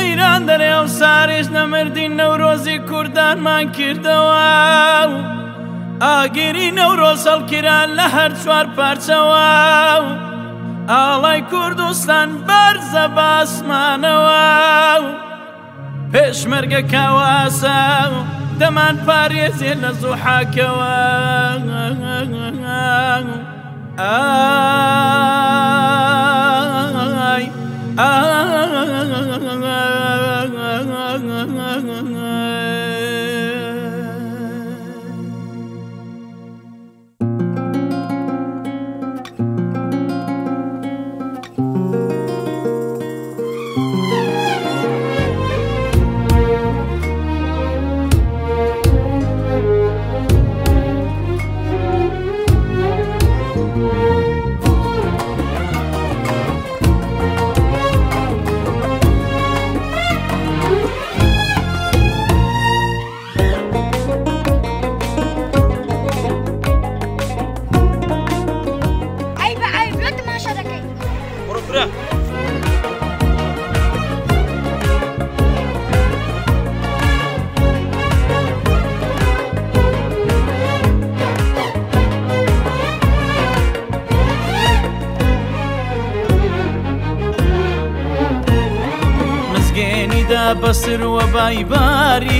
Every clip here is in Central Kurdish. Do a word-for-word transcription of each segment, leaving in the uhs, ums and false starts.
سەیران دەرێ و ساریش نەمردی نەورۆزی کوردانمان کردەوە ئاگیری نەورۆز هەڵکران لە هەر چوار پارچەوە ئاڵای کوردستان بەرزە باسمانەوە پێشمەرگە کاواسە دەمان پارێزێ لە زوحاکەوە ئای بەسر وە بایباری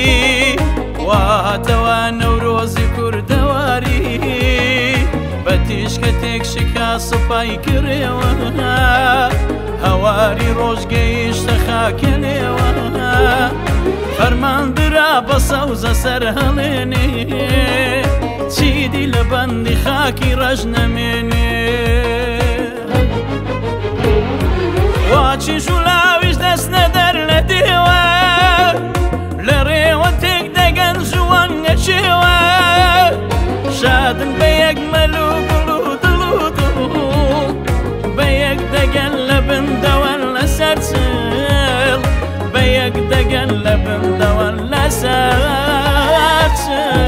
واتەوە نەورۆزی کوردەواری بە تیشکە تێک شکا سوپای کڕێوە هەواری ڕۆژگەیشتە خاکە لێوە فەرماندرا بە سەوزە سەر هەڵێنێ چیدی لە بەندی خاکی ڕەش نەمێنێ واچی ژولاویش دەست نەدەر لە دێوە لە ڕێوە تێک دەگەن ژوان نەچێوە شادن بە یەک مەلو گوڵ و دڵ و دڵ بە یەک دەگەن لە بندەوە لەسەر چڵ بە یەک دەگەن لە بندەوە لەسەر چڵ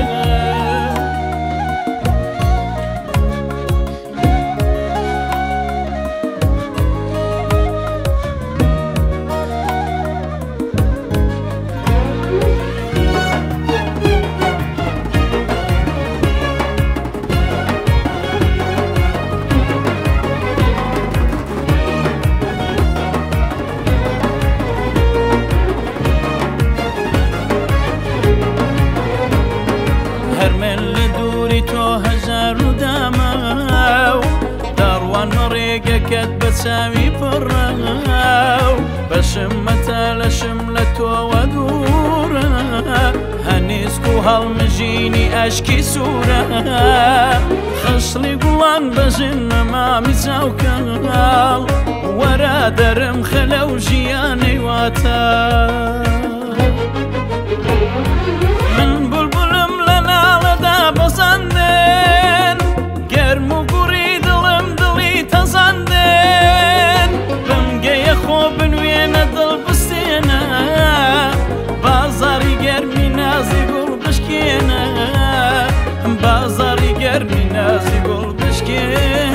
کەت بە چاوی پڕە بەشم مەتە لەشم لە تۆوە دوورە هەنیسک و هەڵمژینی ئەشکی سوورە خەشڵی گوڵان بەژن نەمامی چاوکەڵ وەرە دەرم خەلە و ژیانەی واتە من بولبولم لە ناڵەدا بەزاندێن گەرم و گوڕی دڵم دڵی تەزاندێن بمگەیە خۆ بنوێنە دڵ بستێنە بازاری گەرمی نازی گوڵ بشکێنە بازاری گەرمی نازی گوڵ بشکێنە